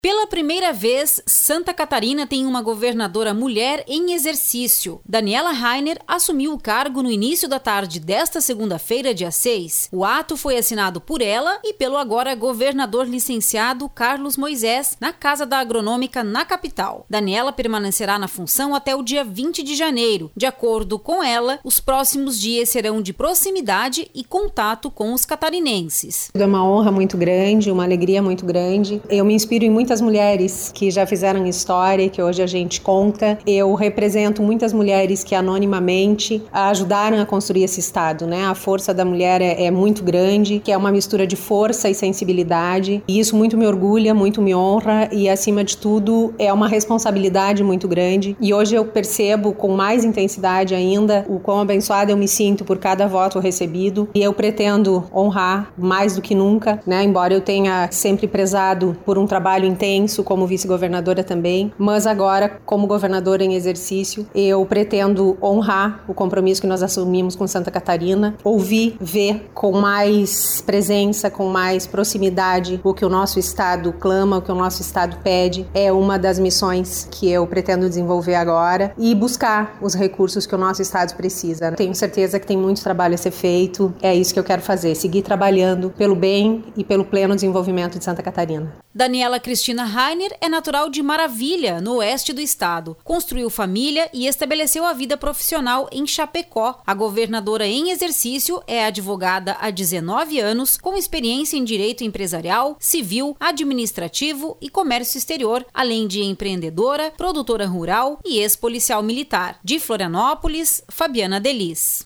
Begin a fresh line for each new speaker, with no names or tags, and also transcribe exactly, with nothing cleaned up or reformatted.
Pela primeira vez, Santa Catarina tem uma governadora mulher em exercício. Daniela Rainer assumiu o cargo no início da tarde desta segunda-feira, dia seis. O ato foi assinado por ela e pelo agora governador licenciado Carlos Moisés, na Casa da Agronômica, na capital. Daniela permanecerá na função até o dia vinte de janeiro. De acordo com ela, os próximos dias serão de proximidade e contato com os catarinenses.
É uma honra muito grande, uma alegria muito grande. Eu me inspiro em muitas Muitas mulheres que já fizeram história, que hoje a gente conta. Eu represento muitas mulheres que anonimamente ajudaram a construir esse estado, né? A força da mulher é, é muito grande, que é uma mistura de força e sensibilidade. E isso muito me orgulha, muito me honra e, acima de tudo, é uma responsabilidade muito grande. E hoje eu percebo com mais intensidade ainda o quão abençoada eu me sinto por cada voto recebido. E eu pretendo honrar mais do que nunca, né? Embora eu tenha sempre prezado por um trabalho intenso intenso como vice-governadora também, mas agora, como governadora em exercício, eu pretendo honrar o compromisso que nós assumimos com Santa Catarina, ouvir, ver com mais presença, com mais proximidade o que o nosso estado clama, o que o nosso estado pede. É uma das missões que eu pretendo desenvolver agora e buscar os recursos que o nosso estado precisa. Tenho certeza que tem muito trabalho a ser feito, é isso que eu quero fazer, seguir trabalhando pelo bem e pelo pleno desenvolvimento de Santa Catarina.
Daniela Cristina Rainer é natural de Maravilha, no oeste do estado. Construiu família e estabeleceu a vida profissional em Chapecó. A governadora em exercício é advogada há dezenove anos, com experiência em direito empresarial, civil, administrativo e comércio exterior, além de empreendedora, produtora rural e ex-policial militar. De Florianópolis, Fabiana Delis.